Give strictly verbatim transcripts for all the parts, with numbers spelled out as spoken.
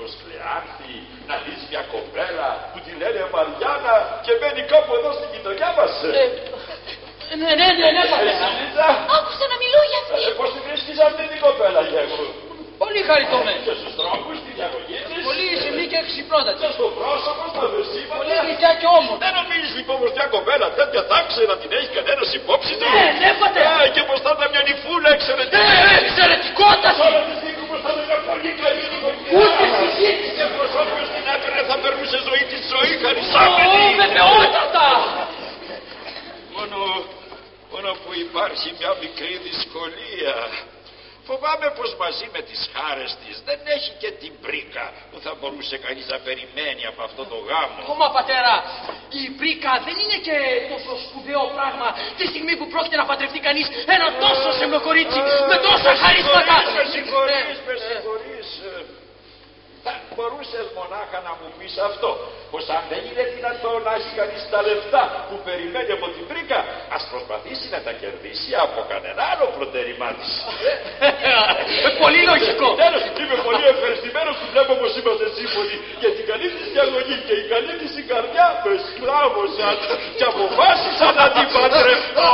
μήπως Κλεάνθη, να δεις μια κοπέλα που τη λένε Μαριάννα και μένει κάπου εδώ στην γειτονιά μας. Ε, ναι, ναι, ναι, ναι, πατέρα. Άκουσα να μιλώ για αυτή. Ε, πώς τη βρίσκεις αυτή την κοπέλα, Γιώργο? Πολύ χαριτωμένη. Και στους τρόπους, στη διαγωγή της. Πολύ ισημνή και εξυπνότατη. Και στο πρόσωπο, στα δεσίματα. Πολύ γλυκιά και όμορφη. Δεν νομίζεις λοιπόν πως μια κοπέλα τέτοια θα ξέρει να την έχει κανένας υπόψη του? Ναι, ναι, πατέρα. Α, και πως θα ήταν μια νυφούλα εξαιρετική. Ναι, εξαιρετικότατη. Τώρα τη στιγμή πως θα ήταν μια πολύ καλή νοικοκυριά. Ούτε συζήτηση. Και πως όποιος την άκρε θα περνούσε ζωή τη ζωή χαρισάμενη. Ω, βεβαιότατα. Μόνο, μόνο που υπάρχει μια μικρή δυσκολία. Φοβάμαι πως μαζί με τις χάρες της δεν έχει και την πρίκα που θα μπορούσε κανείς να περιμένει από αυτό το γάμο. Κόμμα πατέρα, η πρίκα δεν είναι και τόσο σπουδαίο πράγμα τη στιγμή που πρόκειται να παντρευτεί κανείς ένα τόσο σεμνό κορίτσι με τόσα χαρίσματα. Με συγχωρείς, με συγχωρείς. Θα μπορούσες μονάχα να μου πεις αυτό, πως αν δεν είναι δυνατόν να έχει κανείς τα λεφτά που περιμένει από την πρίκα, ας προσπαθήσει να τα κερδίσει από κανένα άλλο προτεραιμά της. Πολύ λογικό. Τέλος, είμαι πολύ ευχαριστημένος που βλέπω πως είμαστε σύμφωνοι για την καλή της διαγωγή και η καλή της η καρδιά με σκλάβωσαν και αποφάσισα να την παντρευτώ.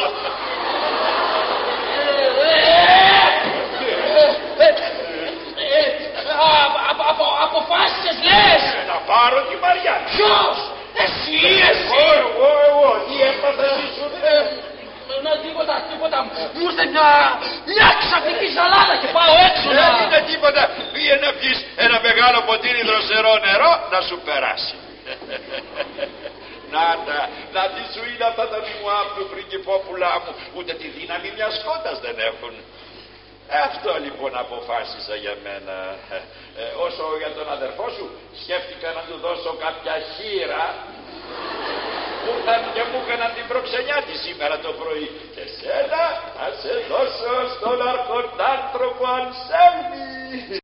Αποφάσισες λες. Να πάρω τη Μαριά. Ποιος? Εσύ, εσύ. Εγώ, εγώ, τι έπαθα σου? Να τίποτα, τίποτα. Μου ήρθε μια, μια ξαφνική σαλάδα και πάω έξω να... Δεν είναι τίποτα. Πήγαινε να πιεις ένα μεγάλο ποτήρι δροσερό νερό να σου περάσει. Να τα, να τι σου είναι αυτά τα μιμουά του πριγκιπόπουλά μου. Ούτε τη δύναμη μιας σκότας δεν έχουν. Αυτό λοιπόν αποφάσισα για μένα. Ε, όσο για τον αδερφό σου, σκέφτηκα να του δώσω κάποια χείρα που ήρθαν και μου έκαναν την προξενιά τη σήμερα το πρωί. Και σένα θα σε δώσω στον αρχοντάνθρωπο Ανσέλ.